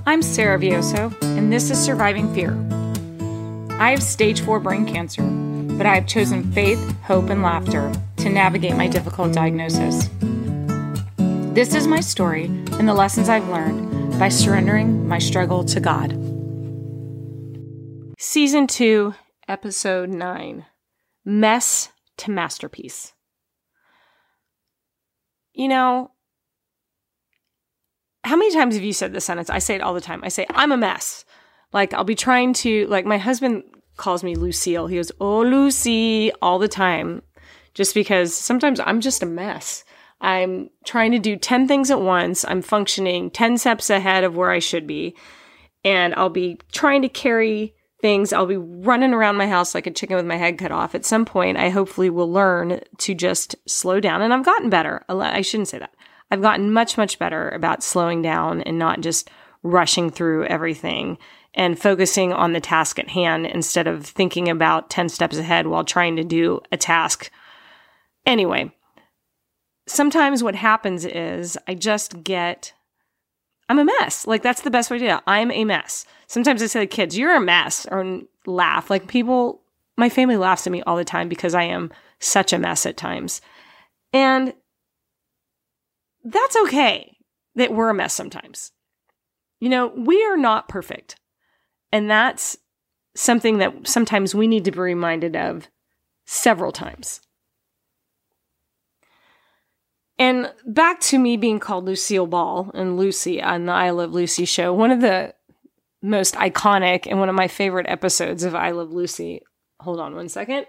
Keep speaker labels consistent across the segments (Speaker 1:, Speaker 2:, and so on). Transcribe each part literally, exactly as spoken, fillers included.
Speaker 1: I'm Sarah Vioso, and this is Surviving Fear. I have stage four brain cancer, but I have chosen faith, hope, and laughter to navigate my difficult diagnosis. This is my story and the lessons I've learned by surrendering my struggle to God. Season two, Episode nine, Mess to Masterpiece. You know, how many times have you said this sentence? I say it all the time. I say, I'm a mess. Like, I'll be trying to, like, my husband calls me Lucille. He goes, oh, Lucy, all the time. Just because sometimes I'm just a mess. I'm trying to do ten things at once. I'm functioning ten steps ahead of where I should be. And I'll be trying to carry things. I'll be running around my house like a chicken with my head cut off. At some point, I hopefully will learn to just slow down. And I've gotten better. I shouldn't say that. I've gotten much, much better about slowing down and not just rushing through everything and focusing on the task at hand instead of thinking about ten steps ahead while trying to do a task. Anyway, sometimes what happens is I just get, I'm a mess. Like, that's the best way to do it. I'm a mess. Sometimes I say to kids, you're a mess, or laugh. Like, people, my family laughs at me all the time because I am such a mess at times. And that's okay that we're a mess sometimes. You know, we are not perfect. And that's something that sometimes we need to be reminded of several times. And back to me being called Lucille Ball and Lucy on the I Love Lucy show, one of the most iconic and one of my favorite episodes of I Love Lucy. Hold on one second.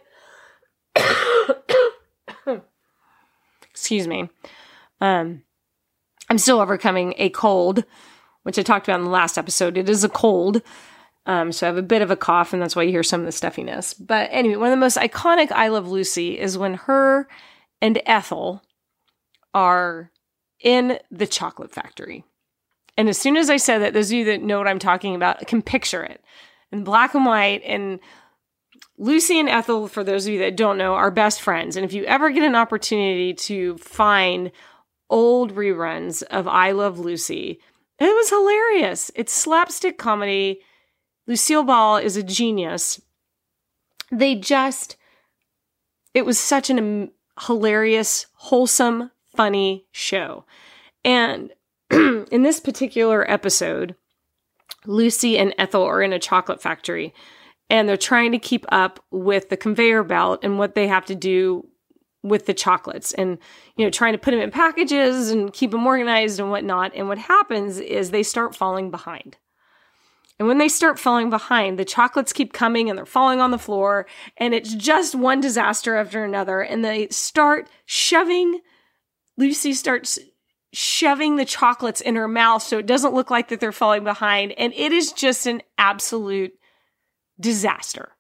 Speaker 1: Excuse me. Um, I'm still overcoming a cold, which I talked about in the last episode. It is a cold. Um, so I have a bit of a cough, and that's why you hear some of the stuffiness. But anyway, one of the most iconic I Love Lucy is when her and Ethel are in the chocolate factory. And as soon as I said that, those of you that know what I'm talking about can picture it in black and white. And Lucy and Ethel, for those of you that don't know, are best friends. And if you ever get an opportunity to find old reruns of I Love Lucy, it was hilarious. It's slapstick comedy. Lucille Ball is a genius. They just, it was such an um, hilarious, wholesome, funny show. And in this particular episode, Lucy and Ethel are in a chocolate factory, and they're trying to keep up with the conveyor belt and what they have to do with the chocolates, and, you know, trying to put them in packages and keep them organized and whatnot. And what happens is they start falling behind. And when they start falling behind, the chocolates keep coming and they're falling on the floor, and it's just one disaster after another. And they start shoving, Lucy starts shoving the chocolates in her mouth so it doesn't look like that they're falling behind. And it is just an absolute disaster.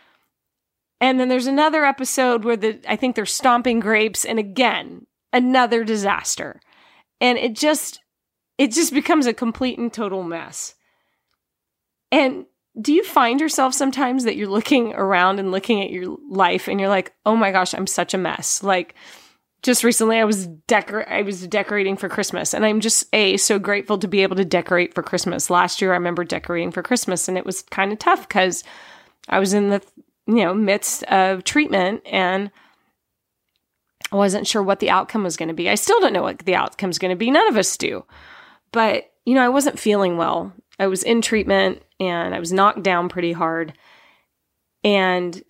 Speaker 1: And then there's another episode where the I think they're stomping grapes, and again, another disaster. And it just, it just becomes a complete and total mess. And do you find yourself sometimes that you're looking around and looking at your life and you're like, oh my gosh, I'm such a mess. Like, just recently I was decor- I was decorating for Christmas, and I'm just a so grateful to be able to decorate for Christmas. Last year I remember decorating for Christmas, and it was kind of tough because I was in the you know, midst of treatment, and I wasn't sure what the outcome was going to be. I still don't know what the outcome is going to be. None of us do. But, you know, I wasn't feeling well. I was in treatment, and I was knocked down pretty hard. And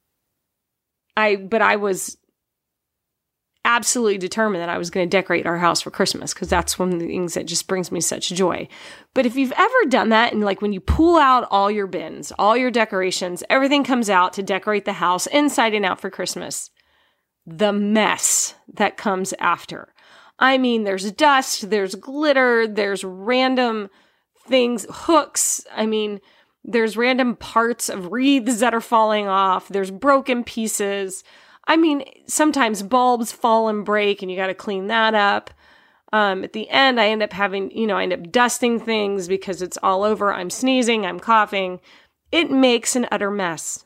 Speaker 1: I, but I was absolutely determined that I was going to decorate our house for Christmas, because that's one of the things that just brings me such joy. But if you've ever done that, and like when you pull out all your bins, all your decorations, everything comes out to decorate the house inside and out for Christmas, the mess that comes after. I mean, there's dust, there's glitter, there's random things, hooks. I mean, there's random parts of wreaths that are falling off. There's broken pieces. I mean, sometimes bulbs fall and break, and you got to clean that up. Um, at the end, I end up having, you know, I end up dusting things because it's all over. I'm sneezing, I'm coughing. It makes an utter mess.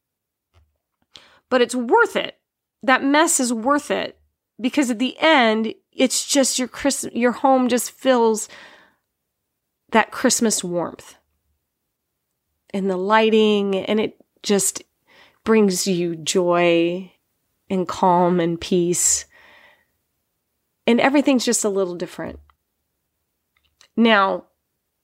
Speaker 1: But it's worth it. That mess is worth it, because at the end, it's just your Christ- your home just feels that Christmas warmth and the lighting, and it just brings you joy and calm and peace. And everything's just a little different. Now,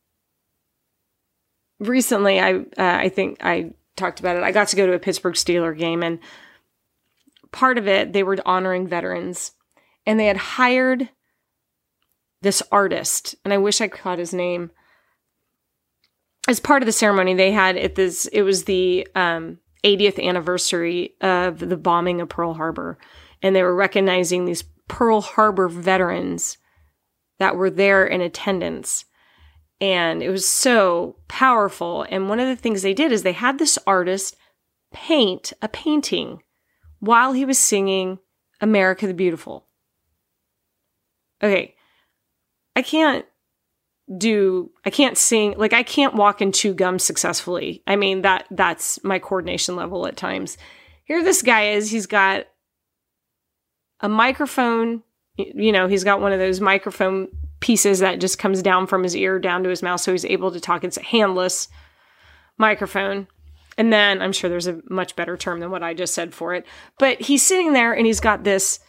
Speaker 1: recently, I uh, I think I talked about it. I got to go to a Pittsburgh Steelers game, and part of it, they were honoring veterans, and they had hired this artist, and I wish I caught his name. As part of the ceremony, they had it this. It was the um, eightieth anniversary of the bombing of Pearl Harbor, and they were recognizing these Pearl Harbor veterans that were there in attendance. And it was so powerful. And one of the things they did is they had this artist paint a painting while he was singing America the Beautiful. Okay, I can't do, I can't sing, like I can't walk and chew gum successfully. I mean, that that's my coordination level at times. Here this guy is, he's got a microphone, you know, he's got one of those microphone pieces that just comes down from his ear down to his mouth, so he's able to talk. It's a handless microphone. And then I'm sure there's a much better term than what I just said for it. But he's sitting there and he's got this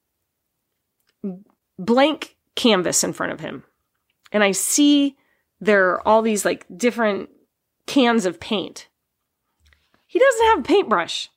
Speaker 1: blank canvas in front of him. And I see there are all these like different cans of paint. He doesn't have a paintbrush.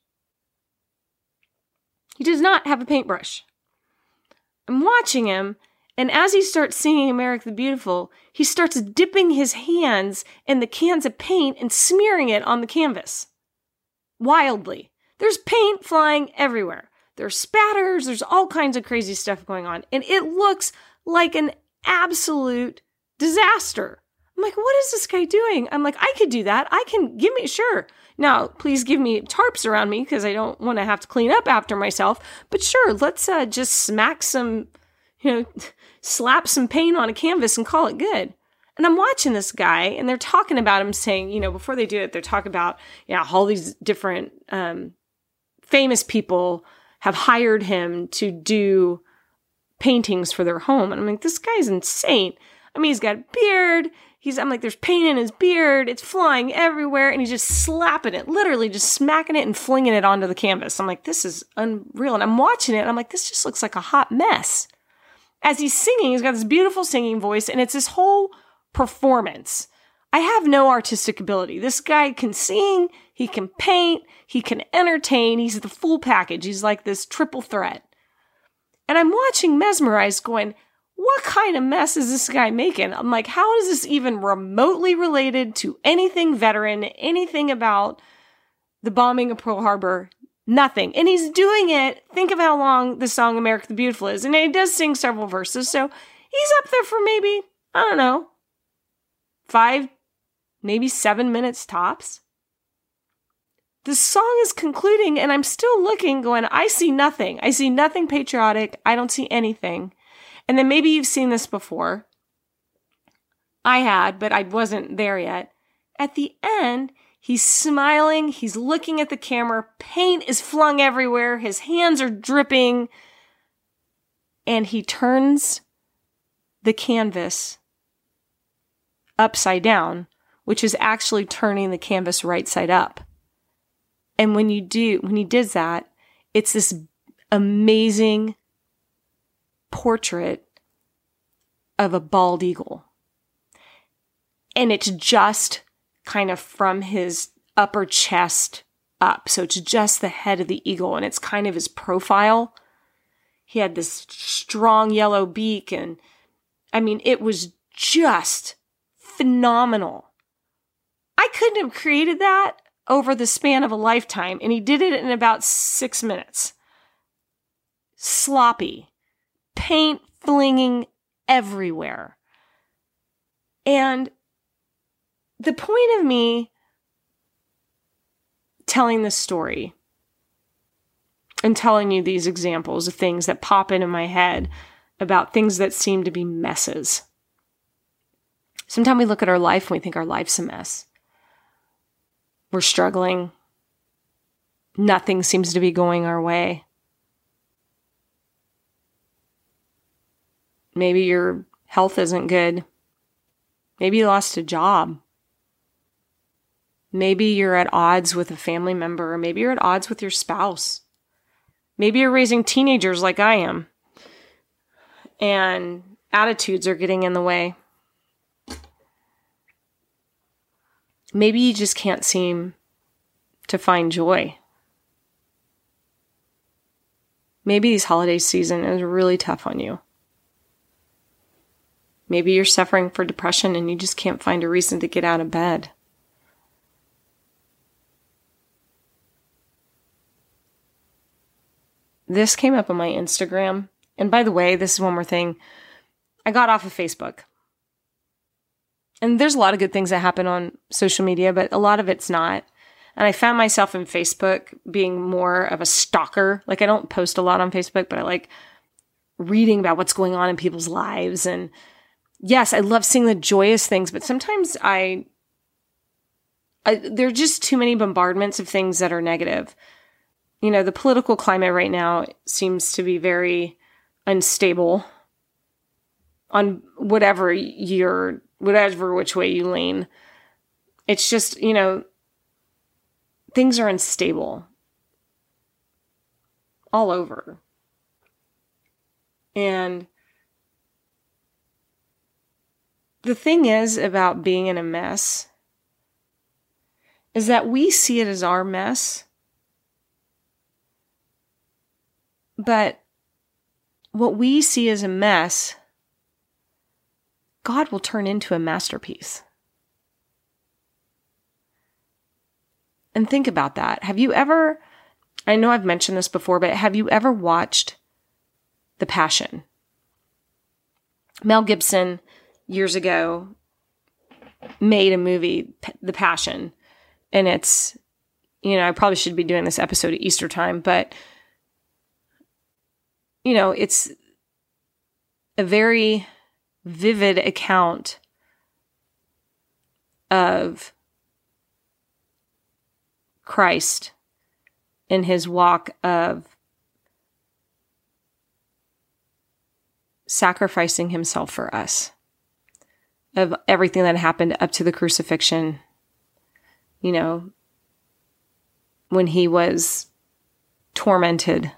Speaker 1: He does not have a paintbrush. I'm watching him, and as he starts singing America the Beautiful, he starts dipping his hands in the cans of paint and smearing it on the canvas. Wildly. There's paint flying everywhere. There's spatters, there's all kinds of crazy stuff going on, and it looks like an absolute disaster. I'm like, what is this guy doing? I'm like, I could do that. I can, give me, sure. Now, please give me tarps around me because I don't want to have to clean up after myself. But sure, let's uh, just smack some, you know, slap some paint on a canvas and call it good. And I'm watching this guy, and they're talking about him saying, you know, before they do it, they're talking about, yeah, all these different um, famous people have hired him to do paintings for their home. And I'm like, this guy's insane. I mean, he's got a beard. He's, I'm like, there's paint in his beard. It's flying everywhere. And he's just slapping it, literally just smacking it and flinging it onto the canvas. I'm like, this is unreal. And I'm watching it. And I'm like, this just looks like a hot mess. As he's singing, he's got this beautiful singing voice. And it's this whole performance. I have no artistic ability. This guy can sing. He can paint. He can entertain. He's the full package. He's like this triple threat. And I'm watching mesmerized going, what kind of mess is this guy making? I'm like, how is this even remotely related to anything veteran, anything about the bombing of Pearl Harbor? Nothing. And he's doing it. Think of how long the song America the Beautiful is. And he does sing several verses. So he's up there for maybe, I don't know, five, maybe seven minutes tops. The song is concluding and I'm still looking going, I see nothing. I see nothing patriotic. I don't see anything. And then maybe you've seen this before. I had, but I wasn't there yet. At the end, he's smiling. He's looking at the camera. Paint is flung everywhere. His hands are dripping. And he turns the canvas upside down, which is actually turning the canvas right side up. And when you do, when he does that, it's this amazing portrait of a bald eagle. And it's just kind of from his upper chest up. So it's just the head of the eagle, and it's kind of his profile. He had this strong yellow beak, and I mean, it was just phenomenal. I couldn't have created that over the span of a lifetime, and he did it in about six minutes. Sloppy. Paint flinging everywhere. And the point of me telling this story and telling you these examples of things that pop into my head about things that seem to be messes. Sometimes we look at our life and we think our life's a mess. We're struggling. Nothing seems to be going our way. Maybe your health isn't good. Maybe you lost a job. Maybe you're at odds with a family member, or maybe you're at odds with your spouse. Maybe you're raising teenagers like I am, and attitudes are getting in the way. Maybe you just can't seem to find joy. Maybe this holiday season is really tough on you. Maybe you're suffering from depression and you just can't find a reason to get out of bed. This came up on my Instagram. And by the way, this is one more thing. I got off of Facebook. And there's a lot of good things that happen on social media, but a lot of it's not. And I found myself in Facebook being more of a stalker. Like, I don't post a lot on Facebook, but I like reading about what's going on in people's lives. And yes, I love seeing the joyous things, but sometimes I, I there are just too many bombardments of things that are negative. You know, the political climate right now seems to be very unstable on whatever you're, whatever which way you lean. It's just, you know, things are unstable all over. And the thing is about being in a mess is that we see it as our mess. But what we see as a mess, God will turn into a masterpiece. And think about that. Have you ever, I know I've mentioned this before, but have you ever watched The Passion? Mel Gibson, years ago, made a movie, The Passion. And it's, you know, I probably should be doing this episode at Easter time, but you know, it's a very vivid account of Christ in his walk of sacrificing himself for us, of everything that happened up to the crucifixion, you know, when he was tormented.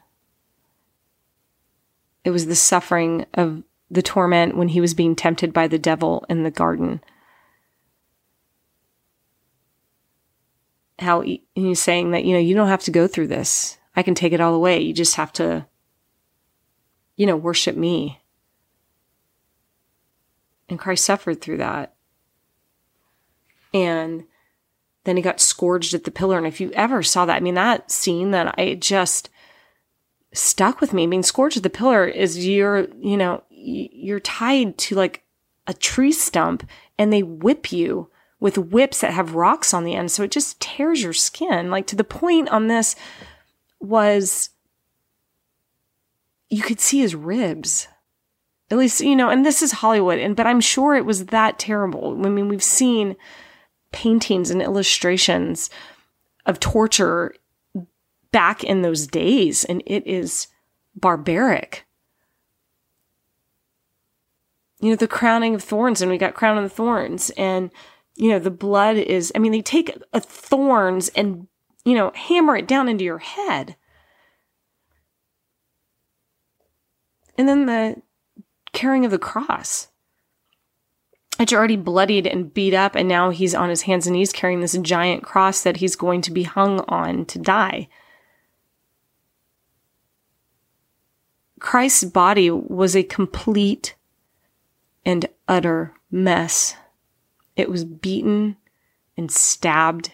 Speaker 1: It was the suffering of the torment when he was being tempted by the devil in the garden. How he, he's saying that, you know, you don't have to go through this. I can take it all away. You just have to, you know, worship me. And Christ suffered through that. And then he got scourged at the pillar. And if you ever saw that, I mean, that scene that I just stuck with me. I mean, scourged at the pillar is you're, you know, you're tied to like a tree stump and they whip you with whips that have rocks on the end. So it just tears your skin. Like, to the point on this was you could see his ribs. At least, you know, and this is Hollywood, and but I'm sure it was that terrible. I mean, we've seen paintings and illustrations of torture back in those days, and it is barbaric. You know, the crowning of thorns, and we got crown of thorns, and, you know, the blood is, I mean, they take a thorns and, you know, hammer it down into your head. And then the carrying of the cross. It's already bloodied and beat up, and now he's on his hands and knees carrying this giant cross that he's going to be hung on to die. Christ's body was a complete and utter mess. It was beaten and stabbed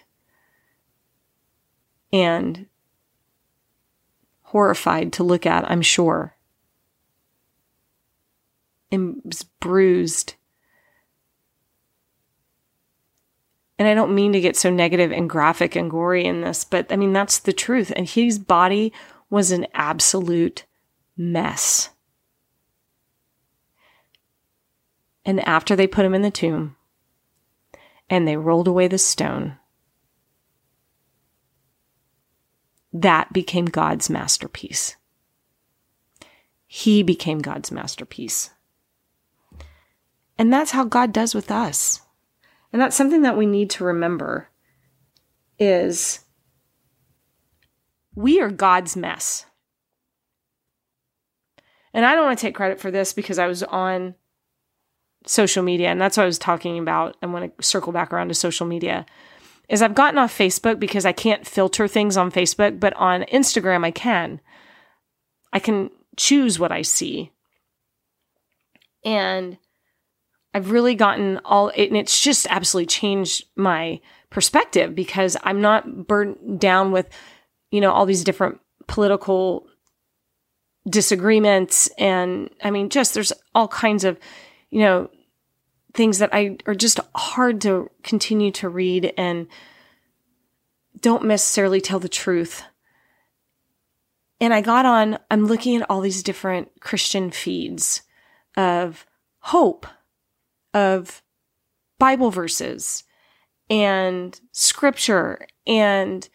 Speaker 1: and horrified to look at, I'm sure. And was bruised. And I don't mean to get so negative and graphic and gory in this, but I mean, that's the truth. And his body was an absolute mess. And after they put him in the tomb and they rolled away the stone, that became God's masterpiece. He became God's masterpiece. And that's how God does with us. And that's something that we need to remember is we are God's mess. And I don't want to take credit for this because I was on social media, and that's what I was talking about. I want to circle back around to social media. Is I've gotten off Facebook because I can't filter things on Facebook, but on Instagram I can. I can choose what I see. And I've really gotten all, and it's just absolutely changed my perspective because I'm not burdened down with, you know, all these different political disagreements. And I mean, just there's all kinds of, you know, things that I are just hard to continue to read and don't necessarily tell the truth. And I got on, I'm looking at all these different Christian feeds of hope, of Bible verses and scripture and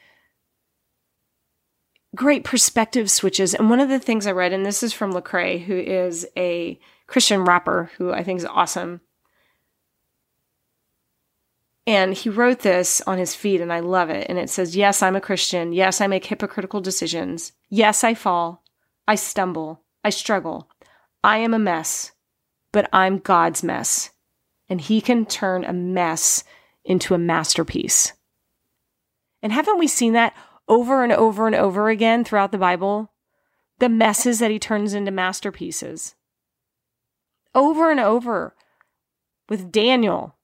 Speaker 1: great perspective switches. And one of the things I read, and this is from Lecrae, who is a Christian rapper who I think is awesome. And he wrote this on his feed, and I love it. And it says, yes, I'm a Christian. Yes, I make hypocritical decisions. Yes, I fall. I stumble. I struggle. I am a mess, but I'm God's mess. And he can turn a mess into a masterpiece. And haven't we seen that over and over and over again throughout the Bible? The messes that he turns into masterpieces. Over and over with Daniel.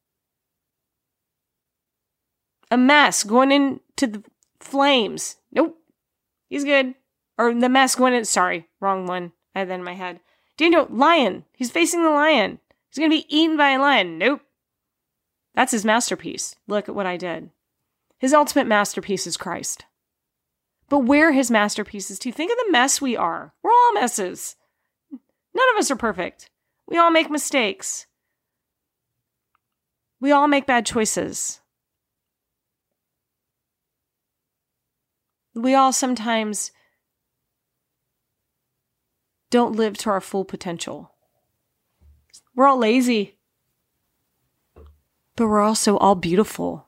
Speaker 1: A mess going into the flames. Nope. He's good. Or the mess going in. Sorry, wrong one. I had that in my head. Daniel, lion. He's facing the lion. He's going to be eaten by a lion. Nope. That's his masterpiece. Look at what I did. His ultimate masterpiece is Christ. But we're his masterpieces too. Think of the mess we are. We're all messes. None of us are perfect. We all make mistakes. We all make bad choices. We all sometimes don't live to our full potential. We're all lazy, but we're also all beautiful.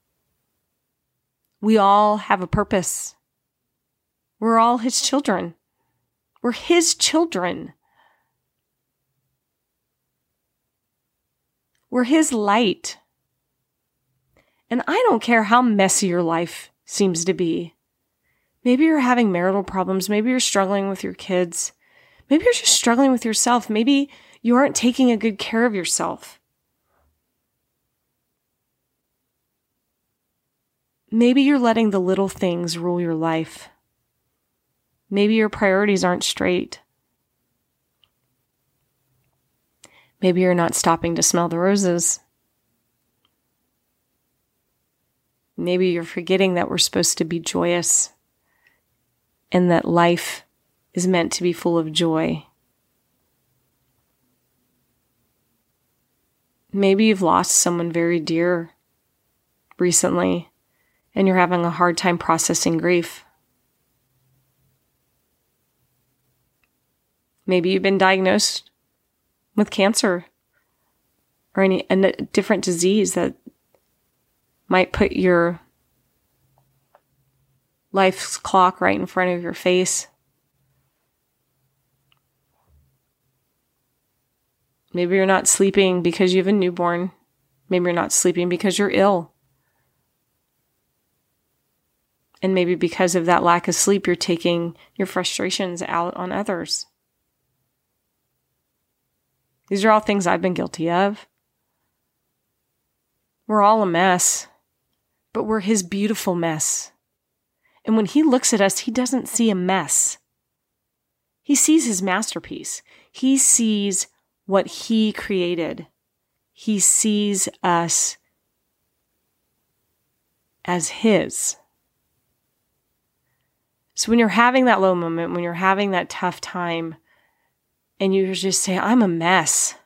Speaker 1: We all have a purpose. We're all his children. We're his children. We're his light. And I don't care how messy your life seems to be. Maybe you're having marital problems. Maybe you're struggling with your kids. Maybe you're just struggling with yourself. Maybe you aren't taking a good care of yourself. Maybe you're letting the little things rule your life. Maybe your priorities aren't straight. Maybe you're not stopping to smell the roses. Maybe you're forgetting that we're supposed to be joyous and that life is meant to be full of joy. Maybe you've lost someone very dear recently and you're having a hard time processing grief. Maybe you've been diagnosed with cancer or any a different disease that might put your life's clock right in front of your face. Maybe you're not sleeping because you have a newborn. Maybe you're not sleeping because you're ill. And maybe because of that lack of sleep, you're taking your frustrations out on others. These are all things I've been guilty of. We're all a mess, but we're his beautiful mess. And when he looks at us, he doesn't see a mess. He sees his masterpiece. He sees what he created. He sees us as his. So when you're having that low moment, when you're having that tough time, and you just say, I'm a mess,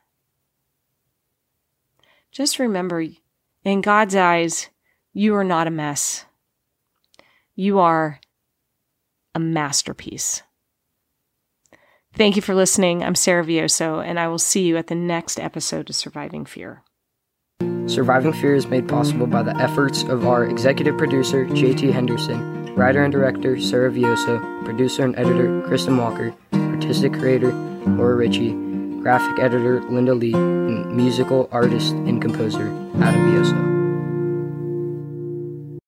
Speaker 1: just remember, in God's eyes, you are not a mess. You are a masterpiece. Thank you for listening. I'm Sarah Vioso, and I will see you at the next episode of Surviving Fear.
Speaker 2: Surviving Fear is made possible by the efforts of our executive producer, J T Henderson, writer and director, Sarah Vioso, producer and editor, Kristen Walker, artistic creator, Laura Ritchie, graphic editor, Linda Lee, and musical artist and composer, Adam Vioso.